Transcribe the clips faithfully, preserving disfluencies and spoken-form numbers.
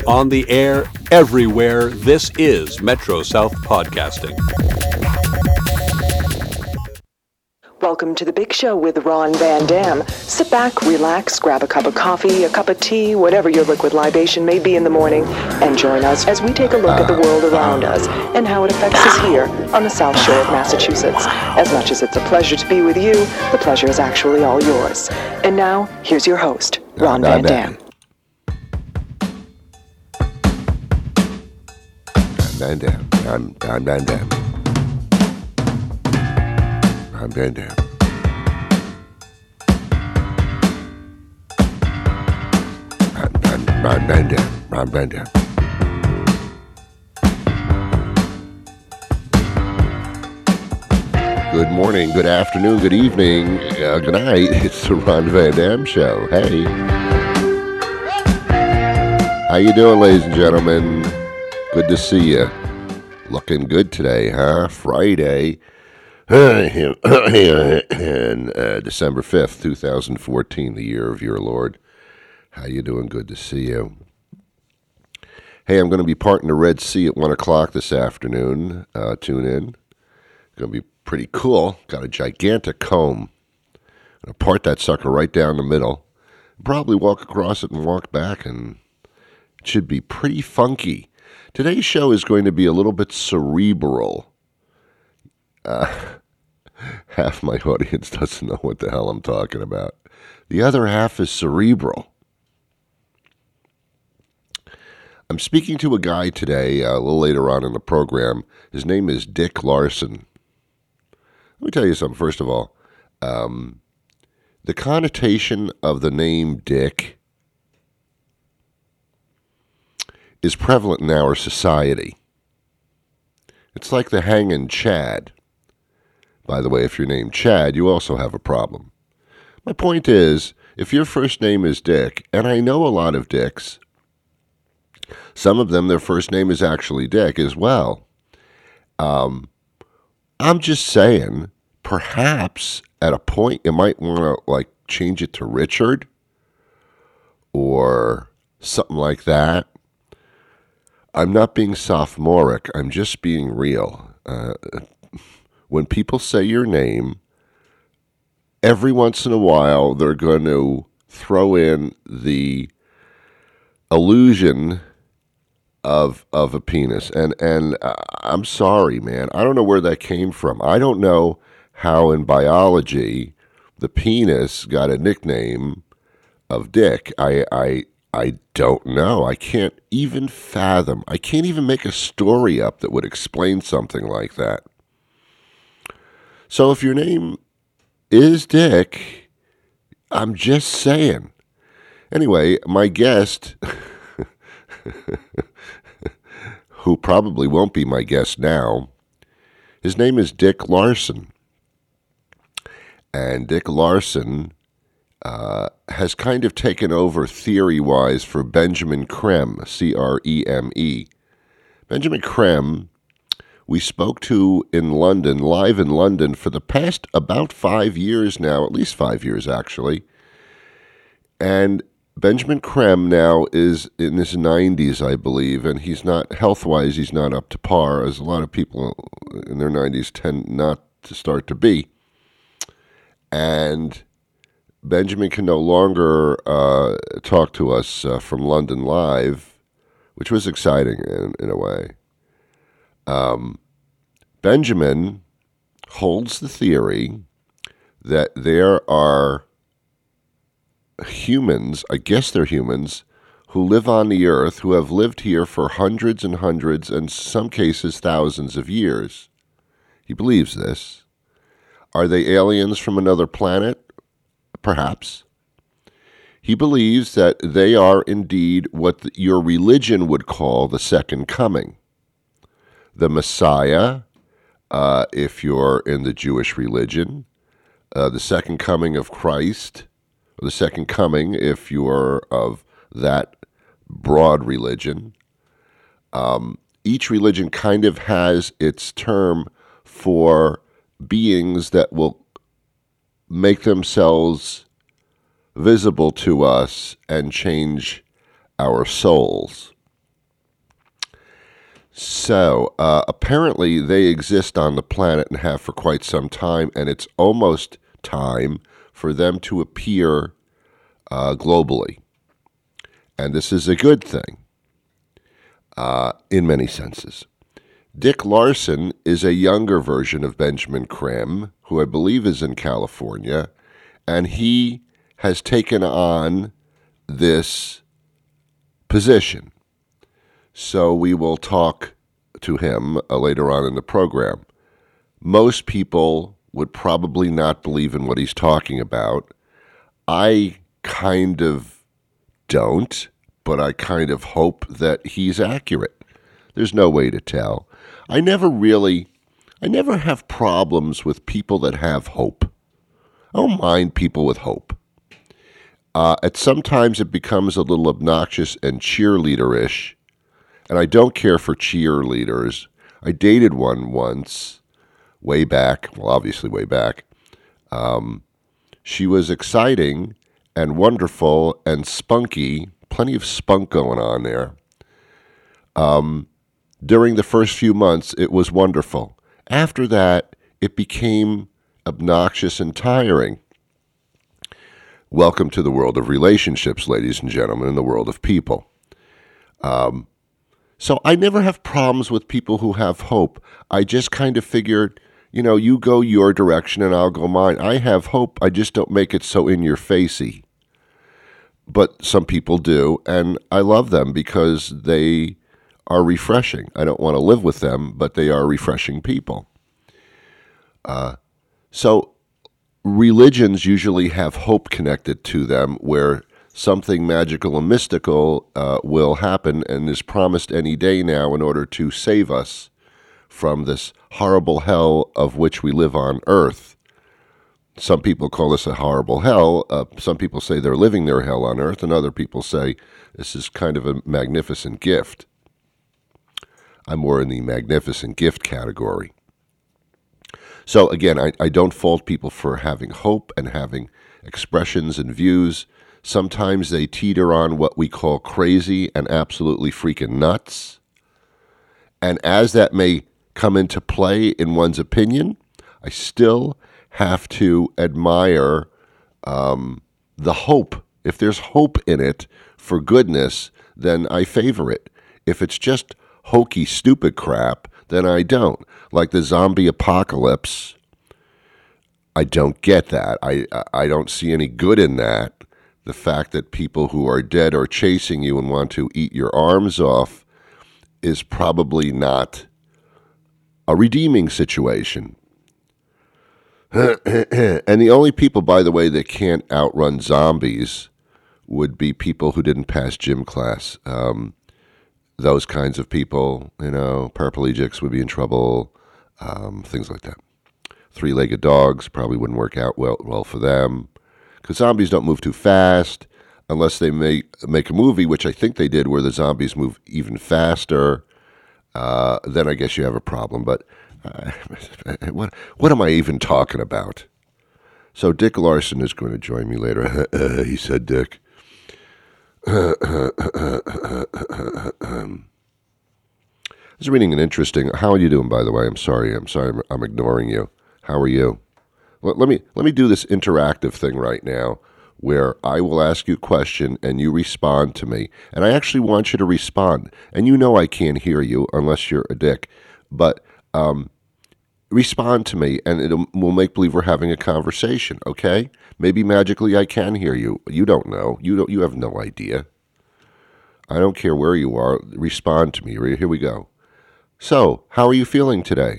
On the air, everywhere, this is Metro South Podcasting. Welcome to the Big Show with Ron Van Dam. Sit back, relax, grab a cup of coffee, a cup of tea, whatever your liquid libation may be in the morning, and join us as we take a look at the world around us and how it affects us here on the South Shore of Massachusetts. As much as it's a pleasure to be with you, the pleasure is actually all yours. And now, here's your host, Ron Van Dam. Van Dam. I'm Ron Van Dam. Ron Van Dam. Ron Van Dam. Ron Van Dam. Good morning, good afternoon, good evening, uh, good night. It's the Ron Van Dam Show. Hey. How you doing, ladies and gentlemen? Good to see you. Looking good today, huh? Friday, and uh, December fifth, twenty fourteen, the year of your Lord. How you doing? Good to see you. Hey, I'm going to be parting the Red Sea at one o'clock this afternoon. Uh, tune in. Going to be pretty cool. Got a gigantic comb. Going to part that sucker right down the middle. Probably walk across it and walk back, and it should be pretty funky. Today's show is going to be a little bit cerebral. Uh, half my audience doesn't know what the hell I'm talking about. The other half is cerebral. I'm speaking to a guy today, uh, a little later on in the program. His name is Dick Larson. Let me tell you something, first of all. Um, the connotation of the name Dick is prevalent in our society. It's like the hanging Chad. By the way, if you're named Chad, you also have a problem. My point is, if your first name is Dick, and I know a lot of Dicks, some of them, their first name is actually Dick as well. Um, I'm just saying, perhaps at a point you might want to like change it to Richard or something like that. I'm not being sophomoric. I'm just being real. Uh, when people say your name, every once in a while they're going to throw in the illusion of of a penis. And and uh, I'm sorry, man. I don't know where that came from. I don't know how in biology the penis got a nickname of Dick. I I I don't know. I can't even fathom. I can't even make a story up that would explain something like that. So if your name is Dick, I'm just saying. Anyway, my guest, who probably won't be my guest now, his name is Dick Larson. And Dick Larson Uh, has kind of taken over theory-wise for Benjamin Creme, C R E M E. Benjamin Creme, we spoke to in London, live in London, for the past about five years now, at least five years actually. And Benjamin Creme now is in his nineties, I believe, and he's not, health-wise, he's not up to par, as a lot of people in their nineties tend not to start to be. And Benjamin can no longer uh, talk to us uh, from London live, which was exciting in, in a way. Um, Benjamin holds the theory that there are humans, I guess they're humans, who live on the earth, who have lived here for hundreds and hundreds, and in some cases thousands of years. He believes this. Are they aliens from another planet? Perhaps. He believes that they are indeed what the, your religion would call the second coming. The Messiah, uh, if you're in the Jewish religion, uh, the second coming of Christ, or the second coming if you're of that broad religion. Um, each religion kind of has its term for beings that will make themselves visible to us and change our souls. So, uh, apparently they exist on the planet and have for quite some time, and it's almost time for them to appear uh, globally. And this is a good thing uh, in many senses. Dick Larson is a younger version of Benjamin Creme, who I believe is in California, and he has taken on this position. So we will talk to him uh, later on in the program. Most people would probably not believe in what he's talking about. I kind of don't, but I kind of hope that he's accurate. There's no way to tell. I never really, I never have problems with people that have hope. I don't mind people with hope. Uh, at sometimes it becomes a little obnoxious and cheerleader-ish, and I don't care for cheerleaders. I dated one once, way back, well, obviously way back. Um, she was exciting and wonderful and spunky, plenty of spunk going on there. Um, during the first few months, it was wonderful. After that, it became obnoxious and tiring. Welcome to the world of relationships, ladies and gentlemen, in the world of people. Um, so I never have problems with people who have hope. I just kind of figured, you know, you go your direction and I'll go mine. I have hope. I just don't make it so in your facey. But some people do, and I love them because they are refreshing. I don't want to live with them, but they are refreshing people. Uh, so religions usually have hope connected to them, where something magical and mystical uh, will happen and is promised any day now in order to save us from this horrible hell of which we live on earth. Some people call this a horrible hell. Uh, some people say they're living their hell on earth, and other people say this is kind of a magnificent gift. I'm more in the magnificent gift category. So again, I, I don't fault people for having hope and having expressions and views. Sometimes they teeter on what we call crazy and absolutely freaking nuts. And as that may come into play in one's opinion, I still have to admire um, the hope. If there's hope in it for goodness, then I favor it. If it's just hokey, stupid crap, then I don't. Like the zombie apocalypse, I don't get that. I, I don't see any good in that. The fact that people who are dead are chasing you and want to eat your arms off is probably not a redeeming situation. And the only people, by the way, that can't outrun zombies would be people who didn't pass gym class. Um, those kinds of people, you know, paraplegics would be in trouble, um, things like that. Three-legged dogs probably wouldn't work out well, well for them, because zombies don't move too fast unless they make, make a movie, which I think they did, where the zombies move even faster. Uh, then I guess you have a problem, but Uh, what what am I even talking about? So Dick Larson is going to join me later. He said, Dick. I was reading an interesting... How are you doing, by the way? I'm sorry. I'm sorry. I'm, I'm ignoring you. How are you? Let, let me let me do this interactive thing right now, where I will ask you a question and you respond to me. And I actually want you to respond. And you know I can't hear you unless you're a dick. But... Um, respond to me, and it will make believe we're having a conversation, okay? Maybe magically I can hear you. You don't know. You don't. You have no idea. I don't care where you are. Respond to me. Here we go. So, how are you feeling today?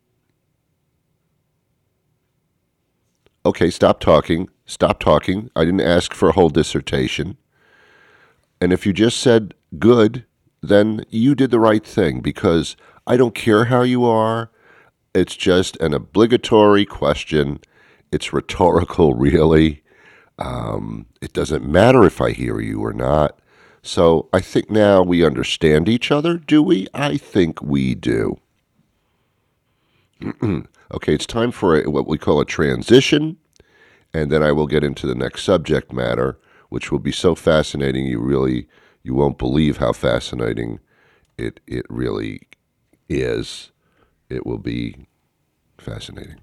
Okay, stop talking. Stop talking. I didn't ask for a whole dissertation. And if you just said good, then you did the right thing, because I don't care how you are. It's just an obligatory question. It's rhetorical, really. Um, it doesn't matter if I hear you or not. So I think now we understand each other, do we? I think we do. Okay, it's time for a, what we call a transition, and then I will get into the next subject matter, which will be so fascinating you really, you won't believe how fascinating it, it really is, it will be fascinating.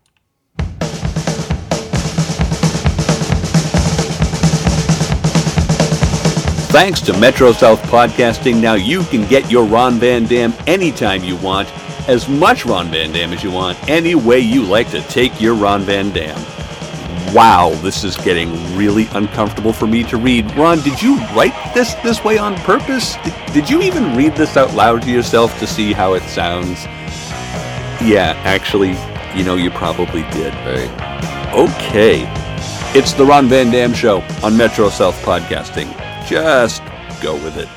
Thanks to Metro South Podcasting, now you can get your Ron Van Dam anytime you want, as much Ron Van Dam as you want, any way you like to take your Ron Van Dam. Wow, this is getting really uncomfortable for me to read. Ron, did you write this this way on purpose? Did, did you even read this out loud to yourself to see how it sounds? Yeah, actually, you know, you probably did. Hey. Okay. It's the Ron Van Dam Show on Metro South Podcasting. Just go with it.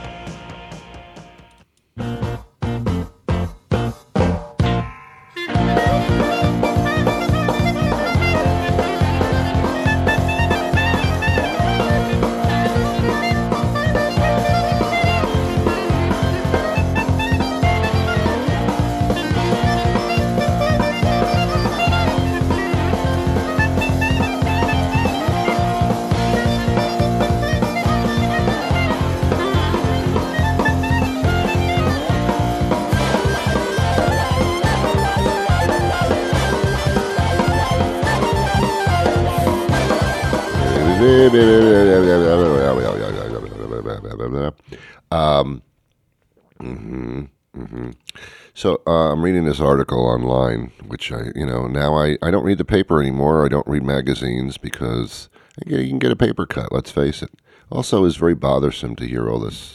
Um, mm-hmm, mm-hmm. So uh, I'm reading this article online, which I, you know, now I, I don't read the paper anymore. I don't read magazines because you can get a paper cut, let's face it. Also, it's very bothersome to hear all this.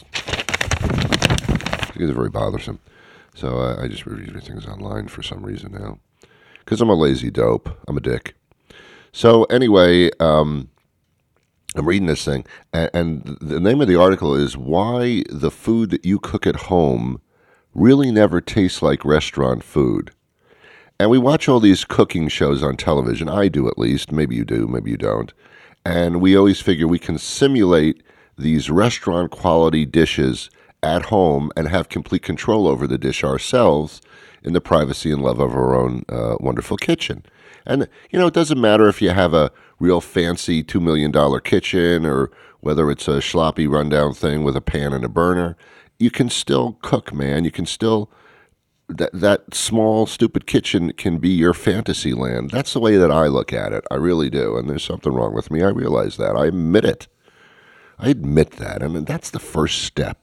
It's very bothersome. So uh, I just read things online for some reason now. Because I'm a lazy dope. I'm a dick. So anyway, um... I'm reading this thing, and, and the name of the article is Why the Food That You Cook at Home Really Never Tastes Like Restaurant Food. And we watch all these cooking shows on television. I do, at least. Maybe you do, maybe you don't. And we always figure we can simulate these restaurant-quality dishes at home and have complete control over the dish ourselves in the privacy and love of our own uh, wonderful kitchen. And, you know, it doesn't matter if you have a real fancy two million dollars kitchen or whether it's a sloppy rundown thing with a pan and a burner. You can still cook, man. You can still, that that small, stupid kitchen can be your fantasy land. That's the way that I look at it. I really do. And there's something wrong with me. I realize that. I admit it. I admit that. And that's the first step.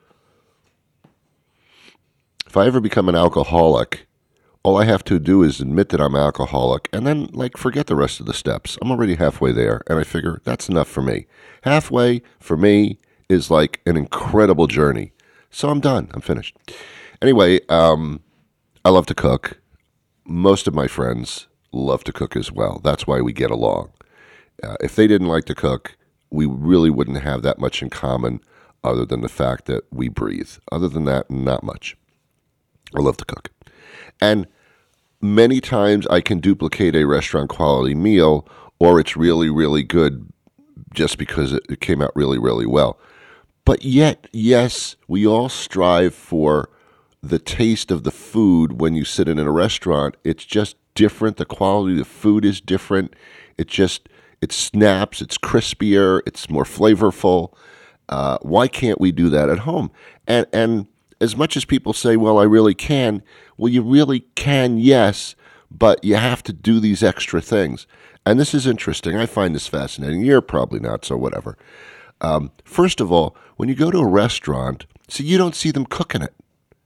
If I ever become an alcoholic, all I have to do is admit that I'm alcoholic and then, like, forget the rest of the steps. I'm already halfway there, and I figure that's enough for me. Halfway, for me, is like an incredible journey. So I'm done. I'm finished. Anyway, um, I love to cook. Most of my friends love to cook as well. That's why we get along. Uh, if they didn't like to cook, we really wouldn't have that much in common other than the fact that we breathe. Other than that, not much. I love to cook. And many times I can duplicate a restaurant quality meal, or it's really, really good just because it came out really, really well. But yet, yes, we all strive for the taste of the food when you sit in a restaurant. It's just different. The quality of the food is different. It just, it snaps, it's crispier, it's more flavorful. Uh, why can't we do that at home? And, and as much as people say, well, I really can, well, you really can, yes, but you have to do these extra things. And this is interesting. I find this fascinating. You're probably not, so whatever. Um, first of all, when you go to a restaurant, see, you don't see them cooking it.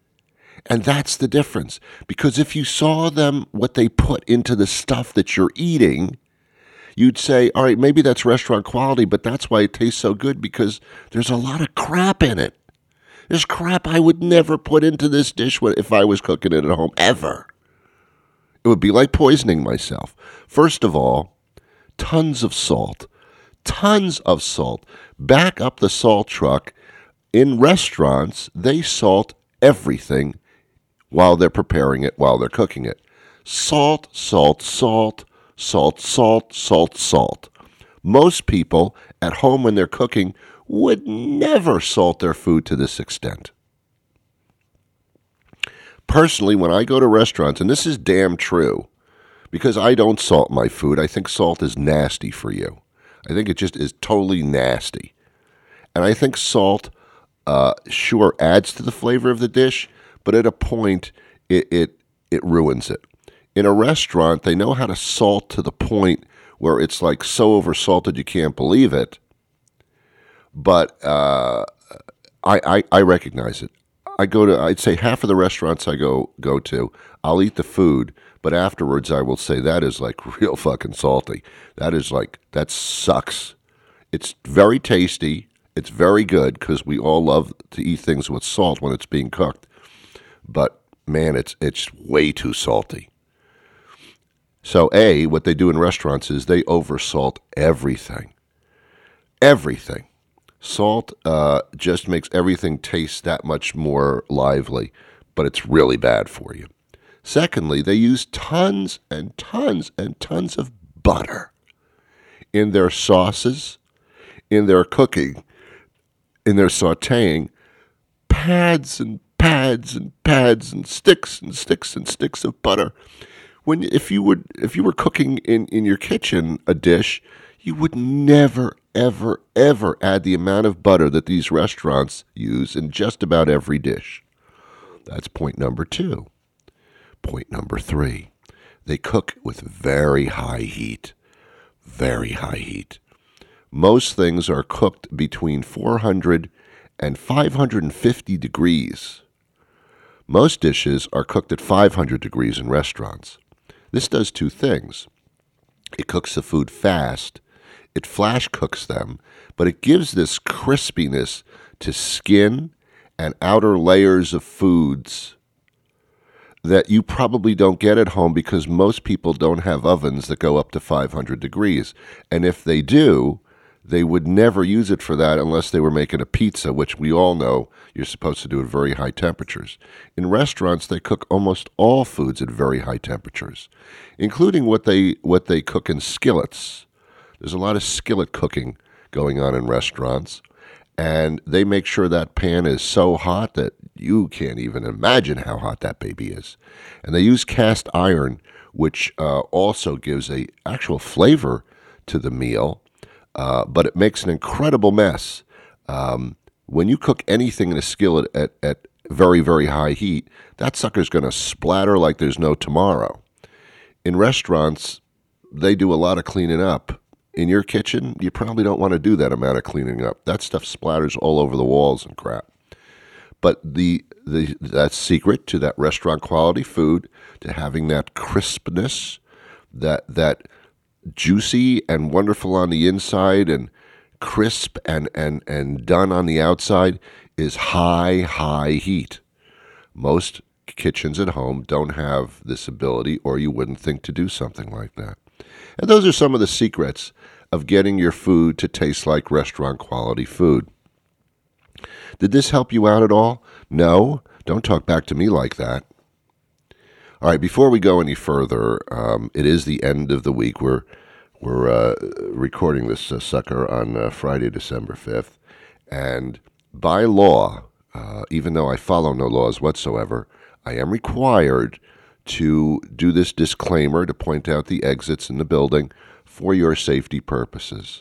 And that's the difference. Because if you saw them, what they put into the stuff that you're eating, you'd say, all right, maybe that's restaurant quality, but that's why it tastes so good, because there's a lot of crap in it. There's crap I would never put into this dish if I was cooking it at home, ever. It would be like poisoning myself. First of all, tons of salt. Tons of salt. Back up the salt truck. In restaurants, they salt everything while they're preparing it, while they're cooking it. Salt, salt, salt, salt, salt, salt, salt. Most people at home when they're cooking would never salt their food to this extent. Personally, when I go to restaurants, and this is damn true, because I don't salt my food, I think salt is nasty for you. I think it just is totally nasty. And I think salt, uh, sure, adds to the flavor of the dish, but at a point, it it, it ruins it. In a restaurant, they know how to salt to the point where it's like so oversalted you can't believe it. But uh, I, I I recognize it. I go to, I'd say half of the restaurants I go go to, I'll eat the food, but afterwards I will say that is like real fucking salty. That is like, that sucks. It's very tasty. It's very good because we all love to eat things with salt when it's being cooked. But man, it's it's way too salty. So A, what they do in restaurants is they oversalt everything. Everything. Salt uh, just makes everything taste that much more lively, but it's really bad for you. Secondly, they use tons and tons and tons of butter in their sauces, in their cooking, in their sautéing. Pads and pads and pads and sticks and sticks and sticks of butter. When if you would if you were cooking in, in your kitchen a dish, you would never, ever, ever add the amount of butter that these restaurants use in just about every dish. That's point number two. Point number three, they cook with very high heat. Very high heat. Most things are cooked between four hundred and five hundred fifty degrees. Most dishes are cooked at five hundred degrees in restaurants. This does two things. It cooks the food fast. It flash cooks them, but it gives this crispiness to skin and outer layers of foods that you probably don't get at home because most people don't have ovens that go up to five hundred degrees. And if they do, they would never use it for that unless they were making a pizza, which we all know you're supposed to do at very high temperatures. In restaurants, they cook almost all foods at very high temperatures, including what they what they cook in skillets. There's a lot of skillet cooking going on in restaurants, and they make sure that pan is so hot that you can't even imagine how hot that baby is. And they use cast iron, which uh, also gives a actual flavor to the meal, uh, but it makes an incredible mess. Um, when you cook anything in a skillet at, at very, very high heat, that sucker's going to splatter like there's no tomorrow. In restaurants, they do a lot of cleaning up. In your kitchen, you probably don't want to do that amount of cleaning up. That stuff splatters all over the walls and crap. But the the that secret to that restaurant quality food, to having that crispness, that that juicy and wonderful on the inside and crisp and, and, and done on the outside, is high, high heat. Most kitchens at home don't have this ability, or you wouldn't think to do something like that. And those are some of the secrets of getting your food to taste like restaurant quality food. Did this help you out at all? No? Don't talk back to me like that. All right, before we go any further, um, it is the end of the week. We're, we're uh, recording this uh, sucker on uh, Friday, December fifth. And by law, uh, even though I follow no laws whatsoever, I am required to do this disclaimer to point out the exits in the building for your safety purposes.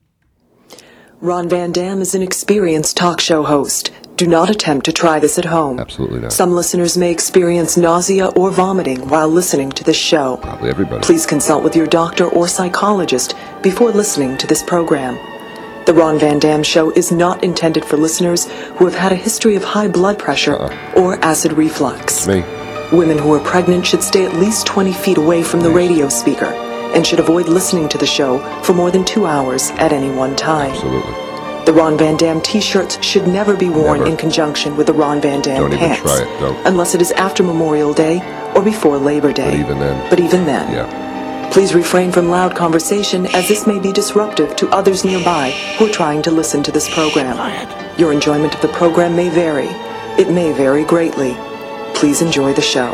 Ron Van Dam is an experienced talk show host. Do not attempt to try this at home. Absolutely not. Some listeners may experience nausea or vomiting while listening to this show. Probably everybody. Please consult with your doctor or psychologist before listening to this program. The Ron Van Dam Show is not intended for listeners who have had a history of high blood pressure uh-uh. or acid reflux. It's me. Women who are pregnant should stay at least twenty feet away from the radio speaker and should avoid listening to the show for more than two hours at any one time. Absolutely. The Ron Van Dam t-shirts should never be worn never. in conjunction with the Ron Van Dam Don't pants. Don't even try it. Don't. Unless it is after Memorial Day or before Labor Day. But even then. But even then. Yeah. Please refrain from loud conversation, as this may be disruptive to others nearby who are trying to listen to this program. Quiet. Your enjoyment of the program may vary. It may vary greatly. Please enjoy the show.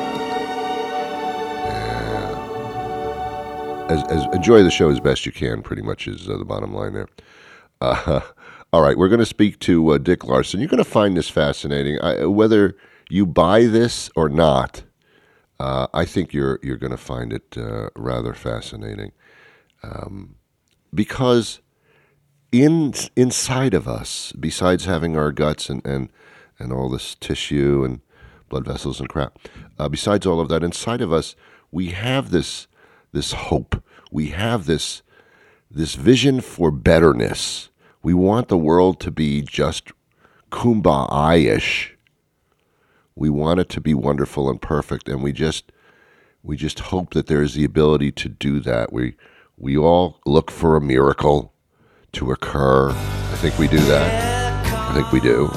As, as enjoy the show as best you can, pretty much is uh, the bottom line there. Uh, all right, we're going to speak to uh, Dick Larson. You're going to find this fascinating. I, whether you buy this or not, uh, I think you're you're going to find it uh, rather fascinating. Um, because in inside of us, besides having our guts and, and, and all this tissue and blood vessels and crap. Uh, besides all of that, inside of us, we have this this hope. We have this this vision for betterness. We want the world to be just kumbaya-ish. We want it to be wonderful and perfect, and we just we just hope that there is the ability to do that. We we all look for a miracle to occur. I think we do that. I think we do.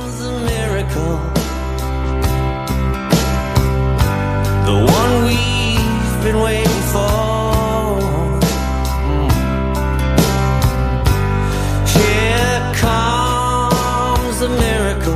The one we've been waiting for. Here comes the miracle.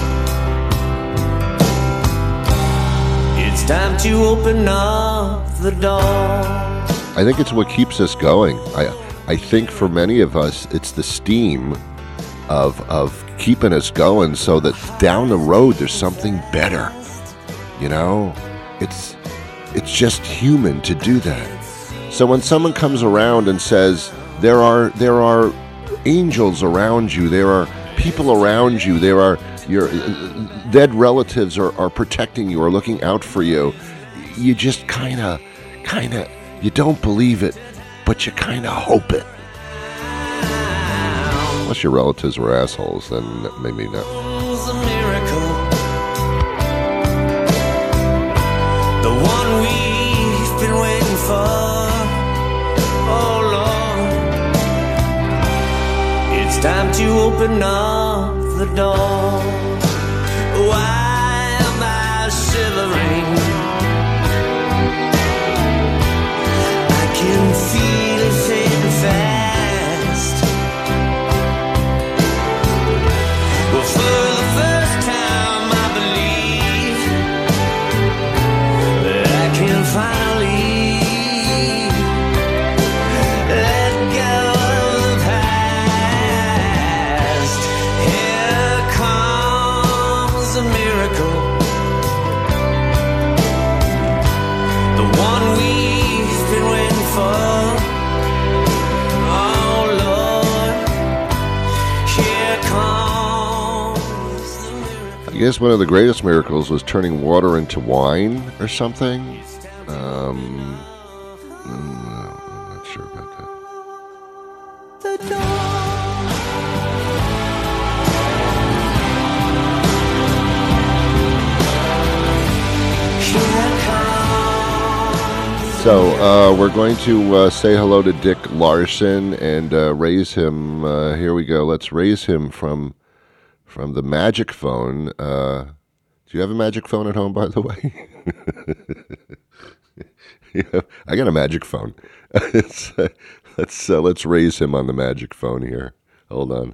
It's time to open up the door. I think it's what keeps us going. I I think for many of us, it's the steam of of keeping us going so that down the road there's something better. You know? It's it's just human to do that. So when someone comes around and says there are there are angels around you, there are people around you, there are your dead relatives are, are protecting you or looking out for you, you just kind of kind of you don't believe it, but you kind of hope it. Unless your relatives were assholes, then maybe not. The one we've been waiting for. Oh Lord, it's time to open up the door. Why am I shivering? I can feel it fading fast. Well, for the first time I believe I can finally let go of the past. Here comes a miracle, the one we've been waiting for. Oh Lord, here comes the miracle. I guess one of the greatest miracles was turning water into wine or something. Um, I'm not sure about that. The door. Here comes. So uh, we're going to uh, say hello to Dick Larson and uh, raise him. Uh, here we go. Let's raise him from from the magic phone. Uh, do you have a magic phone at home, by the way? Yeah, I got a magic phone. It's, uh, let's uh, let's raise him on the magic phone here. Hold on.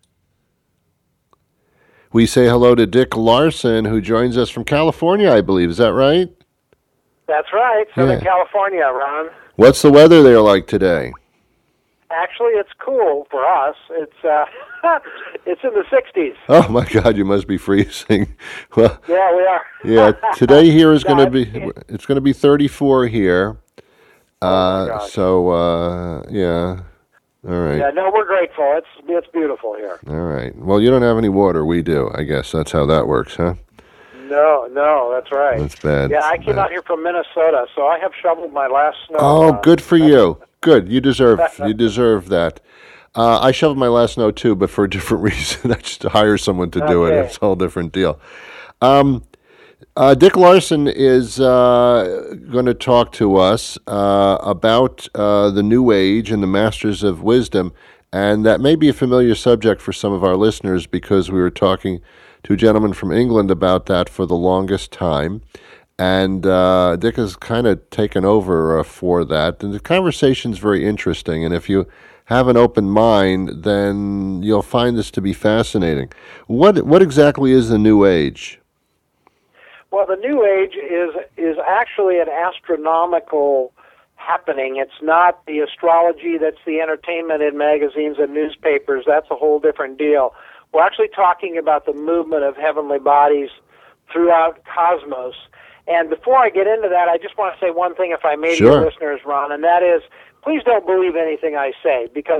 We say hello to Dick Larson, who joins us from California, I believe. Is that right? That's right, Southern Yeah. California, Ron. What's the weather there like today? Actually, it's cool for us. It's uh, it's in the sixties. Oh my God, you must be freezing. Well, Yeah, we are. yeah. Today here is No, going to be it's- it's going to be thirty-four here. Uh, gosh. so uh, yeah. All right. Yeah, no, we're grateful. It's it's beautiful here. All right. Well, you don't have any water. We do. I guess that's how that works, huh? No, no, that's right. That's bad. Yeah, I That's came bad. out here from Minnesota, so I have shoveled my last snow. Oh, uh, good for you. Good. You deserve you deserve that. Uh, I shoveled my last snow too, but for a different reason. I just hire someone to do it. Okay. It's a whole different deal. Um, uh, Dick Larson is uh, going to talk to us uh, about uh, the New Age and the Masters of Wisdom, and that may be a familiar subject for some of our listeners because we were talking to a gentleman from England about that for the longest time. And uh, Dick has kind of taken over uh, for that. And the conversation's very interesting. And if you have an open mind, then you'll find this to be fascinating. What what exactly is the New Age? Well, the New Age is is actually an astronomical happening. It's not the astrology that's the entertainment in magazines and newspapers. That's a whole different deal. We're actually talking about the movement of heavenly bodies throughout cosmos. And before I get into that, I just want to say one thing, if I may, to Sure. your listeners, Ron, and that is, please don't believe anything I say, because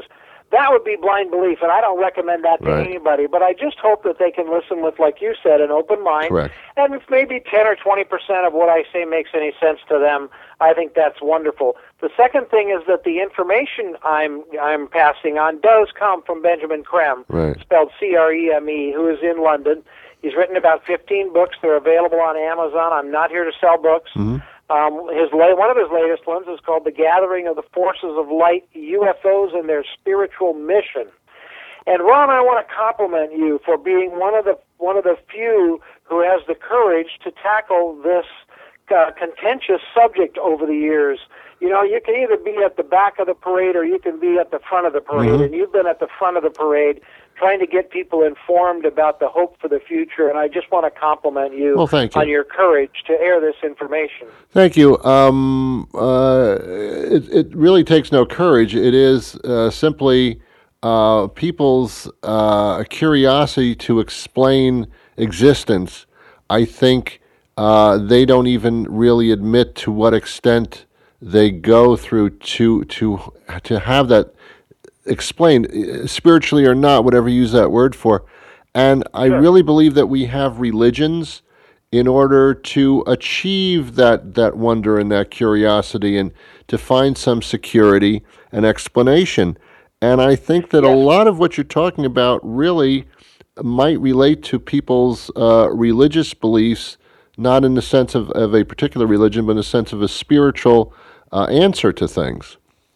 that would be blind belief, and I don't recommend that to Right. anybody. But I just hope that they can listen with, like you said, an open mind. Correct. And if maybe ten or twenty percent of what I say makes any sense to them, I think that's wonderful. The second thing is that the information I'm I'm passing on does come from Benjamin Creme, Right. spelled C R E M E, who is in London. He's written about fifteen books. They're available on Amazon. I'm not here to sell books. Mm-hmm. Um, his la- one of his latest ones is called The Gathering of the Forces of Light, U F Os and Their Spiritual Mission. And Ron, I want to compliment you for being one of the one of the few who has the courage to tackle this uh, contentious subject over the years. You know, you can either be at the back of the parade or you can be at the front of the parade, Mm-hmm. and you've been at the front of the parade trying to get people informed about the hope for the future, and I just want to compliment you, Well, thank you. on your courage to air this information. Thank you. Um, uh, it, it really takes no courage. It is uh, simply uh, people's uh, curiosity to explain existence. I think uh, they don't even really admit to what extent they go through to to to have that explained, uh, spiritually or not, whatever you use that word for. And I really believe that we have religions in order to achieve that, that wonder and that curiosity and to find some security and explanation. And I think that a lot of what you're talking about really might relate to people's uh, religious beliefs, not in the sense of, of a particular religion, but in the sense of a spiritual uh, answer to things.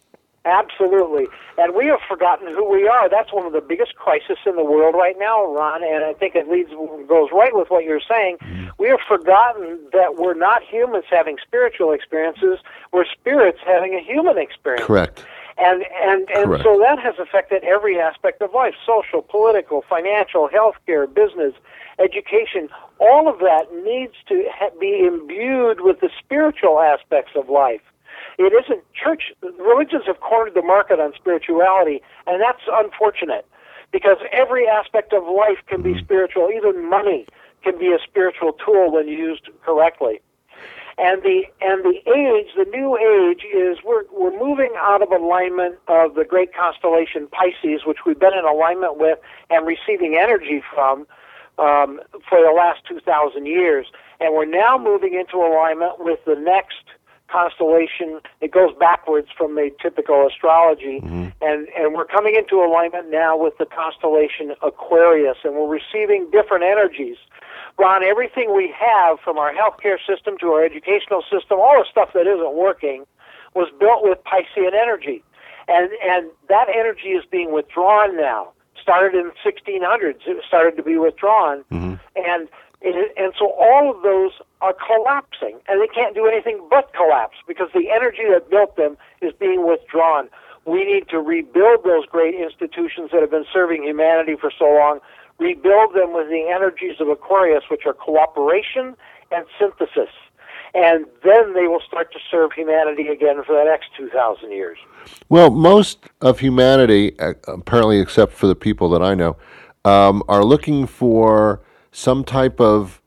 Absolutely. And we have forgotten who we are. That's one of the biggest crises in the world right now, Ron, and I think it leads goes right with what you're saying. Mm-hmm. We have forgotten that we're not humans having spiritual experiences. We're spirits having a human experience. Correct. And and, and Correct. so that has affected every aspect of life, social, political, financial, healthcare, business, education. All of that needs to ha- be imbued with the spiritual aspects of life. It isn't church. Religions have cornered the market on spirituality, and that's unfortunate because every aspect of life can be spiritual. Even money can be a spiritual tool when used correctly. And the and the age, the new age, is we're we're moving out of alignment of the great constellation Pisces, which we've been in alignment with and receiving energy from um, for the last two thousand years, and we're now moving into alignment with the next constellation. It goes backwards from the typical astrology, mm-hmm. and, and we're coming into alignment now with the constellation Aquarius, and we're receiving different energies. Ron, everything we have, from our healthcare system to our educational system, all the stuff that isn't working, was built with Piscean energy, and and that energy is being withdrawn now. Started in the sixteen hundreds, it started to be withdrawn, mm-hmm. and it, and so all of those are collapsing, and they can't do anything but collapse because the energy that built them is being withdrawn. We need to rebuild those great institutions that have been serving humanity for so long, rebuild them with the energies of Aquarius, which are cooperation and synthesis. And then they will start to serve humanity again for the next two thousand years. Well, most of humanity, apparently except for the people that I know, um, are looking for some type of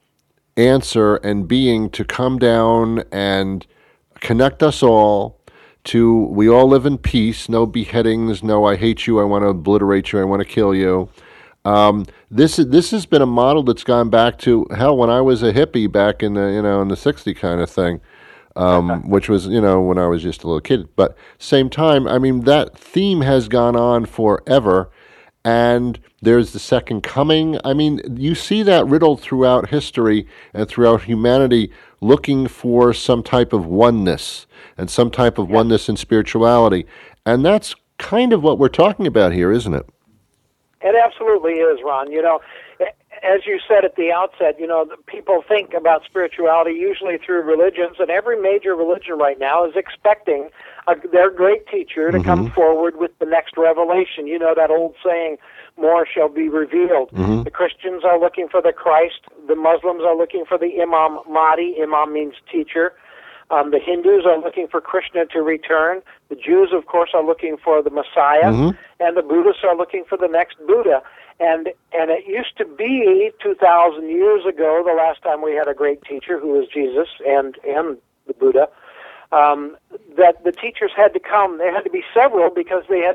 answer and being to come down and connect us all to, we all live in peace, no beheadings, no I hate you, I want to obliterate you, I want to kill you. Um, this this has been a model that's gone back to hell when I was a hippie back in the you know in the sixties kind of thing, um, which was you know when I was just a little kid. But same time, I mean that theme has gone on forever, and there's the second coming. I mean you see that riddled throughout history and throughout humanity, looking for some type of oneness and some type of yeah. oneness in spirituality, and that's kind of what we're talking about here, isn't it? It absolutely is, Ron. You know, as you said at the outset, you know, people think about spirituality usually through religions, and every major religion right now is expecting a, their great teacher to mm-hmm. come forward with the next revelation. You know that old saying, more shall be revealed. Mm-hmm. The Christians are looking for the Christ. The Muslims are looking for the Imam Mahdi. Imam means teacher. Um, the Hindus are looking for Krishna to return. The Jews, of course, are looking for the Messiah. Mm-hmm. And the Buddhists are looking for the next Buddha. And and it used to be two thousand years ago, the last time we had a great teacher who was Jesus and, and the Buddha, um, that the teachers had to come. There had to be several because they had to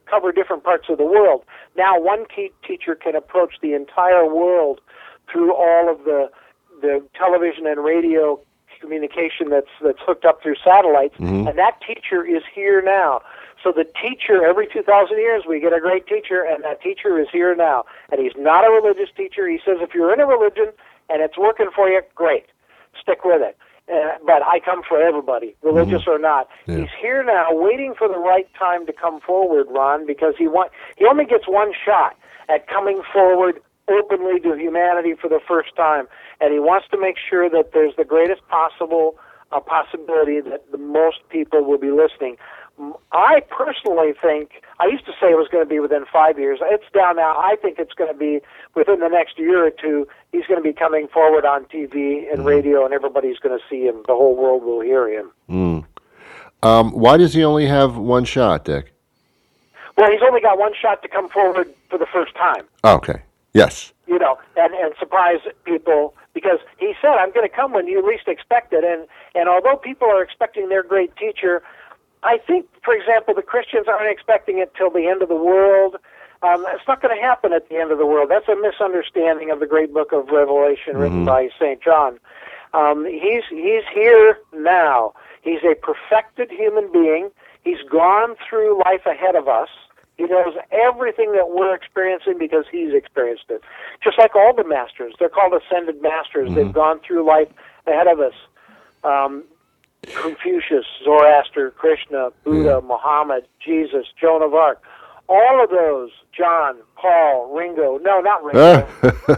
cover different parts of the world. Now one te- teacher can approach the entire world through all of the the television and radio communication that's that's hooked up through satellites, mm-hmm. and that teacher is here now. So the teacher, every two thousand years, we get a great teacher, and that teacher is here now. And he's not a religious teacher. He says, if you're in a religion and it's working for you, great, stick with it. Uh, but I come for everybody, religious mm-hmm. or not. Yeah. He's here now, waiting for the right time to come forward, Ron, because he want he only gets one shot at coming forward openly to humanity for the first time, and he wants to make sure that there's the greatest possible uh, possibility that the most people will be listening. I personally think, I used to say it was going to be within five years. It's down now. I think it's going to be within the next year or two. He's going to be coming forward on T V and mm. radio, and everybody's going to see him. The whole world will hear him. Mm. Um, why does he only have one shot, Dick? Well, he's only got one shot to come forward for the first time. Okay. Yes. You know, and, and surprise people, because he said, I'm going to come when you least expect it. And, and although people are expecting their great teacher, I think, for example, the Christians aren't expecting it till the end of the world. Um, it's not going to happen at the end of the world. That's a misunderstanding of the great book of Revelation mm-hmm. written by Saint John. Um, he's, he's here now. He's a perfected human being. He's gone through life ahead of us. He knows everything that we're experiencing because he's experienced it. Just like all the masters. They're called ascended masters. Mm-hmm. They've gone through life ahead of us. Um, Confucius, Zoroaster, Krishna, Buddha, yeah. Muhammad, Jesus, Joan of Arc. All of those, John, Paul, Ringo. No, not Ringo.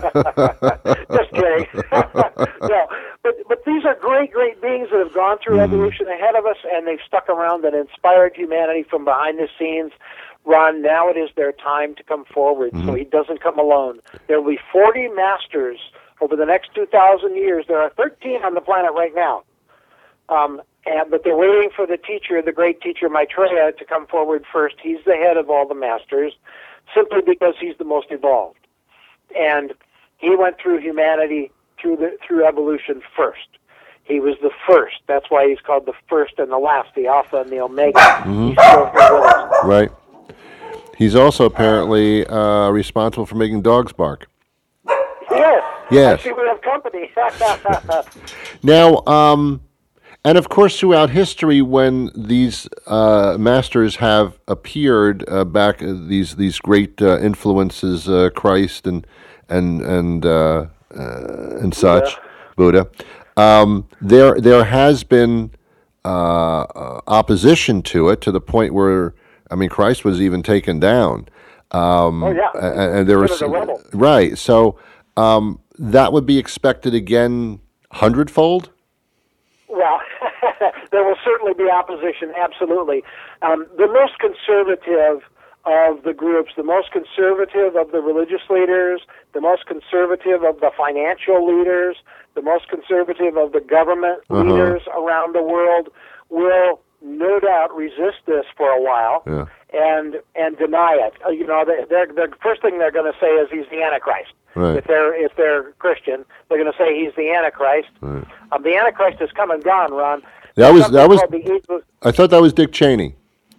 Just kidding. no, but, but these are great, great beings that have gone through mm-hmm. evolution ahead of us, and they've stuck around and inspired humanity from behind the scenes. Ron, now it is their time to come forward, mm-hmm. so he doesn't come alone. There will be forty masters over the next two thousand years. There are thirteen on the planet right now. Um, and, but they're waiting for the teacher, the great teacher Maitreya, to come forward first. He's the head of all the masters, simply because he's the most evolved. And he went through humanity through the through evolution first. He was the first. That's why he's called the first and the last, the Alpha and the Omega. Mm-hmm. He's still here with us. Right. He's also apparently uh, responsible for making dogs bark. Yes. Yes. I see we have company. Now, um, and of course, throughout history, when these uh, masters have appeared uh, back, uh, these these great uh, influences, uh, Christ and and and uh, uh, and such, Buddha, Buddha um, there there has been uh, uh, opposition to it to the point where, I mean, Christ was even taken down. Um, oh yeah, and, and there was right. So um, that would be expected again, hundredfold. Well, there will certainly be opposition, absolutely. Um, the most conservative of the groups, the most conservative of the religious leaders, the most conservative of the financial leaders, the most conservative of the government uh-huh. leaders around the world will no doubt resist this for a while yeah. and and deny it. Uh, you know, they, they're, the first thing they're going to say is he's the Antichrist. Right. If they're if they're Christian, they're going to say he's the Antichrist. Right. Um, the Antichrist has come and gone, Ron. That was that was. The, I thought that was Dick Cheney.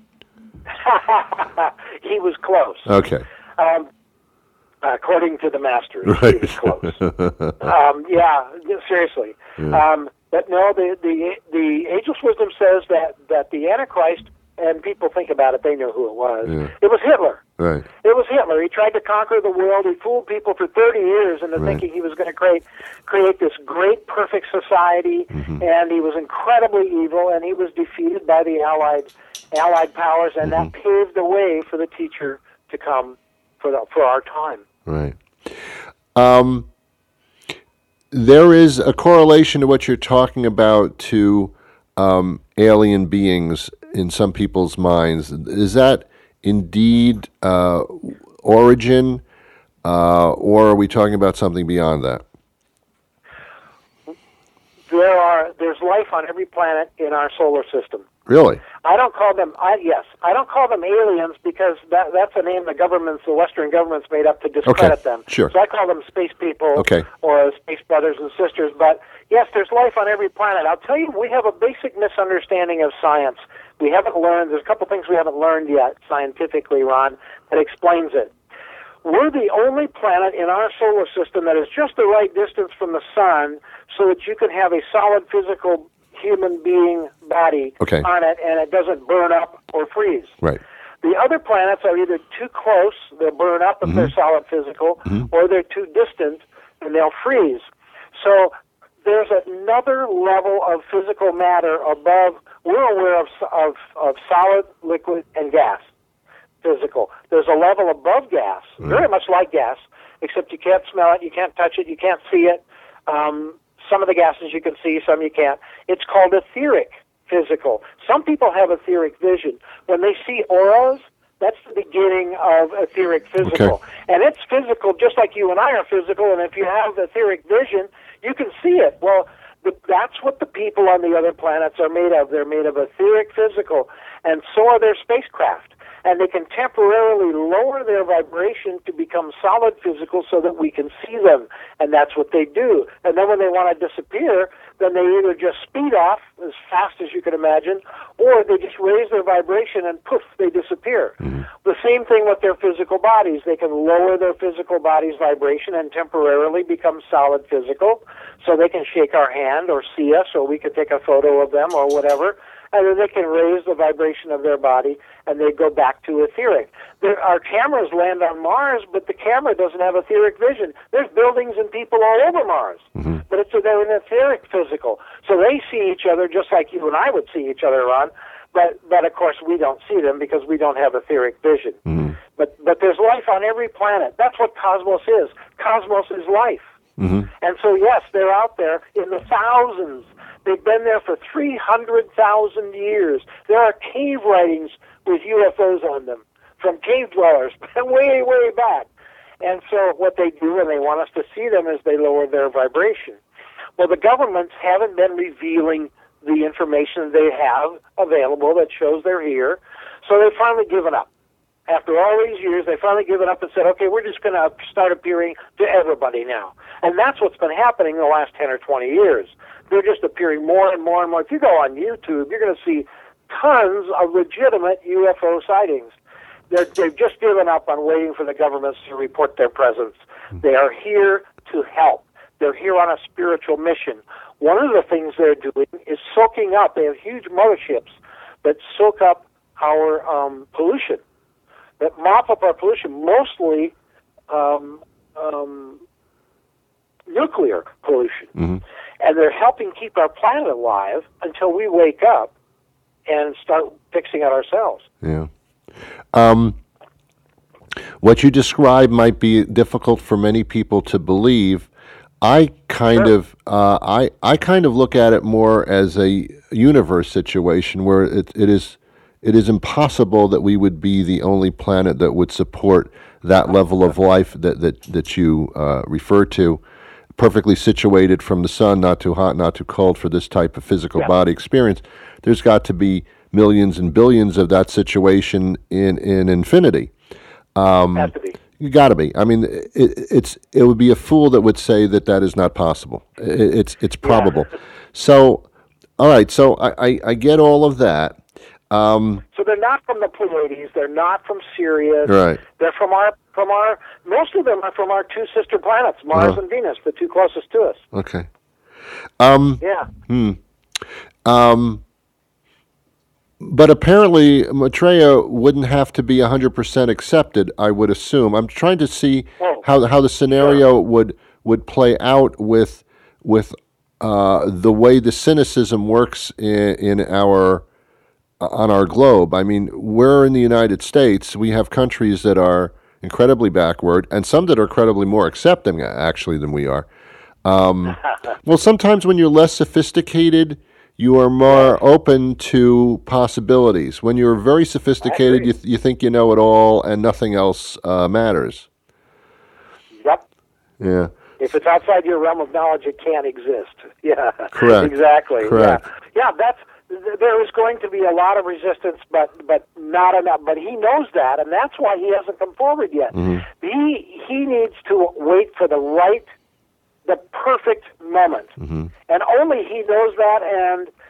He was close. Okay. Um, according to the masters, right. he was close. um, yeah, seriously. Yeah. Um, but no, the the the Ageless Wisdom says that that the Antichrist, and people think about it, they know who it was. Yeah. It was Hitler. Right. It was Hitler. He tried to conquer the world. He fooled people for thirty years into right. thinking he was going to create create this great, perfect society, mm-hmm. and he was incredibly evil, and he was defeated by the Allied Allied powers, and mm-hmm. that paved the way for the teacher to come for the, for our time. Right. Um, there is a correlation to what you're talking about to um, alien beings in some people's minds. Is that indeed uh, origin, uh, or are we talking about something beyond that? There are there's life on every planet in our solar system. Really? I don't call them. I, yes, I don't call them aliens because that that's a name the governments, the Western governments, made up to discredit okay. them. Sure. So I call them space people okay. or space brothers and sisters. But yes, there's life on every planet. I'll tell you, we have a basic misunderstanding of science. We haven't learned, there's a couple things we haven't learned yet scientifically, Ron, that explains it. We're the only planet in our solar system that is just the right distance from the sun so that you can have a solid physical human being body okay. on it and it doesn't burn up or freeze. Right. The other planets are either too close, they'll burn up if mm-hmm. they're solid physical, mm-hmm. or they're too distant and they'll freeze. So there's another level of physical matter above. We're aware of, of, of solid, liquid, and gas, physical. There's a level above gas, mm-hmm. very much like gas, except you can't smell it, you can't touch it, you can't see it. Um, some of the gases you can see, some you can't. It's called etheric physical. Some people have etheric vision. When they see auras, that's the beginning of etheric physical. Okay. And it's physical just like you and I are physical, and if you have etheric vision, you can see it. Well, the, that's what the people on the other planets are made of. They're made of etheric physical, and so are their spacecraft. And they can temporarily lower their vibration to become solid physical so that we can see them. And that's what they do. And then when they want to disappear, then they either just speed off as fast as you can imagine, or they just raise their vibration and poof, they disappear. Mm-hmm. The same thing with their physical bodies. They can lower their physical body's vibration and temporarily become solid physical, so they can shake our hand or see us, or we can take a photo of them or whatever. And then they can raise the vibration of their body, and they go back to etheric. There, our cameras land on Mars, but the camera doesn't have etheric vision. There's buildings and people all over Mars, mm-hmm. but it's they're an etheric physical. So they see each other just like you and I would see each other, Ron. But but of course we don't see them because we don't have etheric vision. Mm-hmm. But but there's life on every planet. That's what cosmos is. Cosmos is life. Mm-hmm. And so yes, they're out there in the thousands. They've been there for three hundred thousand years. There are cave writings with U F Os on them from cave dwellers way, way back. And so what they do when they want us to see them is they lower their vibration. Well, the governments haven't been revealing the information they have available that shows they're here, so they've finally given up. After all these years, they've finally given up and said, okay, we're just going to start appearing to everybody now. And that's what's been happening in the last ten or twenty years. They're just appearing more and more and more. If you go on YouTube, you're going to see tons of legitimate U F O sightings. They're, they've just given up on waiting for the governments to report their presence. They are here to help. They're here on a spiritual mission. One of the things they're doing is soaking up. They have huge motherships that soak up our um, pollution, that mop up our pollution, mostly um, um, nuclear pollution. Mm-hmm. And they're helping keep our planet alive until we wake up and start fixing it ourselves. Yeah. Um, what you describe might be difficult for many people to believe. I kind sure. of, uh, I I kind of look at it more as a universe situation where it it is it is impossible that we would be the only planet that would support that level of life that that that you uh, refer to. Perfectly situated from the sun, not too hot, not too cold for this type of physical yeah. body experience. There's got to be millions and billions of that situation in, in infinity. Um, Has to be. You got to be. I mean, it, it's it would be a fool that would say that that is not possible. It, it's it's probable. Yeah. So, all right. So I, I, I get all of that. Um, so they're not from the Pleiades. They're not from Sirius. Right. They're from our from our. Most of them are from our two sister planets, Mars uh-huh. and Venus, the two closest to us. Okay. Um, yeah. Hmm. Um. But apparently, Maitreya wouldn't have to be one hundred percent accepted, I would assume. I'm trying to see oh, how how the scenario sure. would would play out with with uh, the way the cynicism works in, in our on our globe. I mean, we're in the United States. We have countries that are incredibly backward, and some that are incredibly more accepting, actually, than we are. Um, well, sometimes when you're less sophisticated, you are more open to possibilities. When you're very sophisticated, you, th- you think you know it all and nothing else uh, matters. Yep. Yeah. If it's outside your realm of knowledge, it can't exist. Yeah. Correct. Exactly. Correct. Yeah. Yeah, that's, there is going to be a lot of resistance, but but not enough. But he knows that, and that's why he hasn't come forward yet. Mm-hmm. He he needs to wait for the right, the perfect moment. Mm-hmm. And only he knows that, and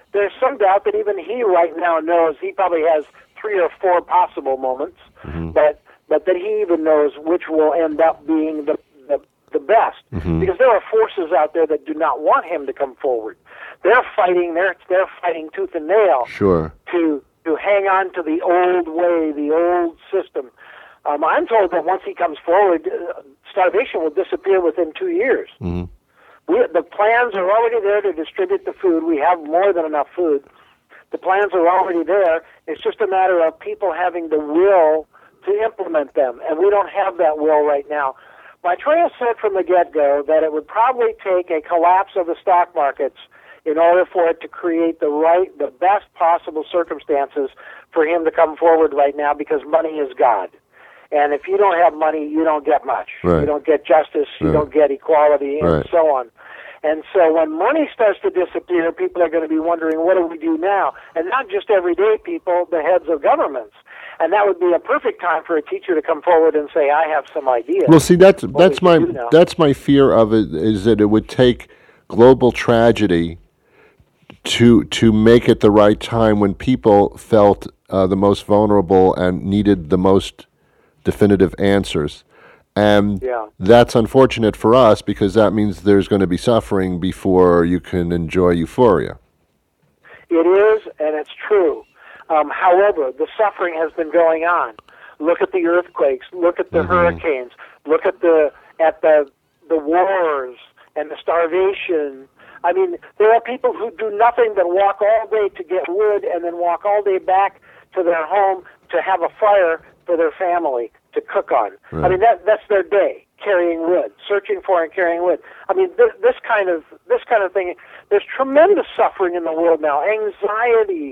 there's some doubt that even he right now knows he probably has three or four possible moments, mm-hmm. but but that he even knows which will end up being the the, the best. Mm-hmm. Because there are forces out there that do not want him to come forward. They're fighting. They're they're fighting tooth and nail. Sure. To to hang on to the old way, the old system. Um, I'm told that once he comes forward, uh, starvation will disappear within two years. Mm-hmm. We, the plans are already there to distribute the food. We have more than enough food. The plans are already there. It's just a matter of people having the will to implement them, and we don't have that will right now. Maitreya said from the get-go that it would probably take a collapse of the stock markets in order for it to create the right, the best possible circumstances for him to come forward right now, because money is God. And if you don't have money, you don't get much. Right. You don't get justice, you right. don't get equality, and right. so on. And so when money starts to disappear, people are going to be wondering, what do we do now? And not just everyday people, the heads of governments. And that would be a perfect time for a teacher to come forward and say, I have some ideas. Well, see, that's that's my that's my fear of it, is that it would take global tragedy to to make it the right time when people felt uh, the most vulnerable and needed the most definitive answers. And yeah. that's unfortunate for us, because that means there's going to be suffering before you can enjoy euphoria. It is, and it's true. Um, however, the suffering has been going on. Look at the earthquakes. Look at the mm-hmm. hurricanes. Look at the at the the wars and the starvation. I mean, there are people who do nothing but walk all day to get wood and then walk all day back to their home to have a fire for their family to cook on. Right. I mean, that that's their day, carrying wood, searching for and carrying wood. I mean, this, this kind of this kind of thing. There's tremendous suffering in the world now. Anxiety,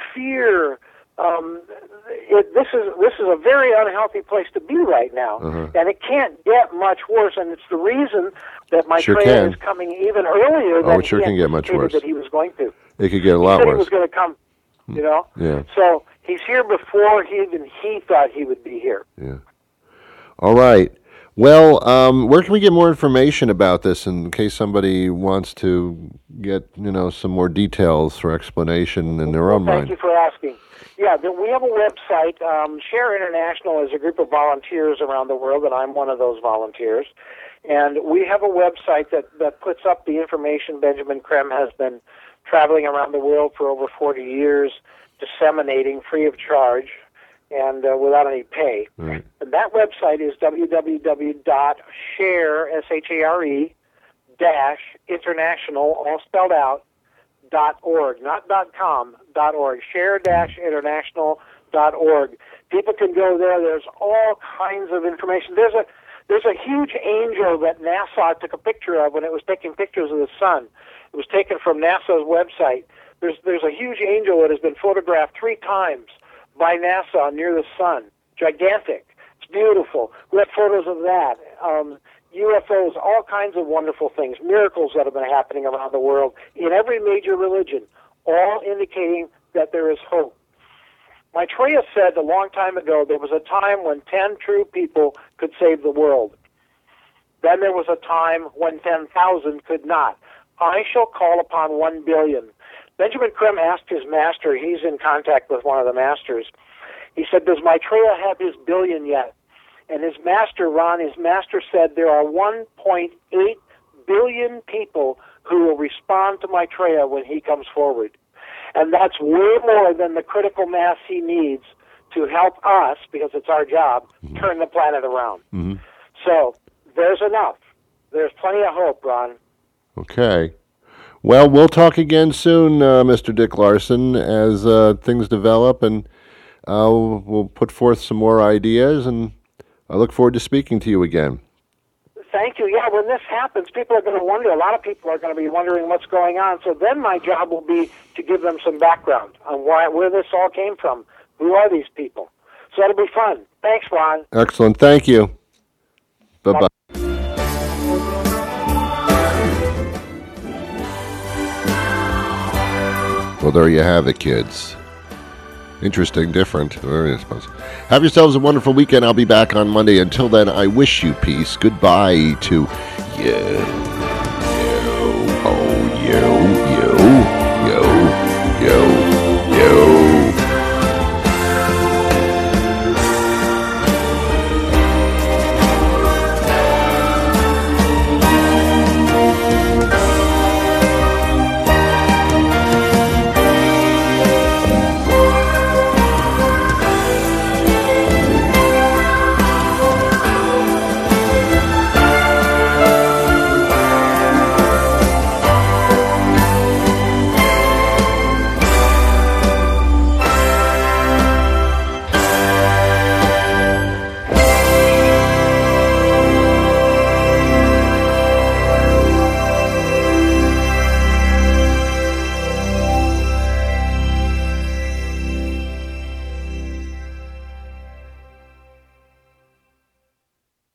fear. Um, it, this is this is a very unhealthy place to be right now, uh-huh. and it can't get much worse. And it's the reason that my sure train is coming even earlier than oh, it sure he can get much worse. That he was going to. It could get a he lot said worse. He was going to come. You know. Yeah. So he's here before he even he thought he would be here. Yeah. All right. Well, um, where can we get more information about this in case somebody wants to get, you know, some more details or explanation in their well, own thank mind? Thank you for asking. Yeah, we have a website. Um, Share International is a group of volunteers around the world, and I'm one of those volunteers. And we have a website that, that puts up the information. Benjamin Creme has been traveling around the world for over forty years, disseminating free of charge and uh, without any pay. Right. And that website is w w w dot share, S H A R E, dash, international, all spelled out, dot org, not dot com, dot org, share dash international dot org. People can go there. There's all kinds of information. There's a there's a huge angel that NASA took a picture of when it was taking pictures of the sun. It was taken from NASA's website. There's there's a huge angel that has been photographed three times by NASA near the sun. Gigantic. It's beautiful. We have photos of that. Um, U F Os, all kinds of wonderful things, miracles that have been happening around the world in every major religion, all indicating that there is hope. Maitreya said a long time ago there was a time when ten true people could save the world. Then there was a time when ten thousand could not. I shall call upon one billion. Benjamin Creme asked his master, he's in contact with one of the masters, he said, does Maitreya have his billion yet? And his master, Ron, his master said there are one point eight billion people who will respond to Maitreya when he comes forward. And that's way more than the critical mass he needs to help us, because it's our job, mm-hmm. turn the planet around. Mm-hmm. So there's enough. There's plenty of hope, Ron. Okay. Well, we'll talk again soon, uh, Mister Dick Larson, as uh, things develop, and uh, we'll put forth some more ideas, and I look forward to speaking to you again. Thank you. Yeah, when this happens, people are going to wonder. A lot of people are going to be wondering what's going on. So then my job will be to give them some background on why, where this all came from. Who are these people? So that'll be fun. Thanks, Ron. Excellent. Thank you. Bye-bye. Bye. Well, there you have it, kids. Interesting, different. Very, I suppose. Have yourselves a wonderful weekend. I'll be back on Monday. Until then, I wish you peace. Goodbye to you. You. Oh, you.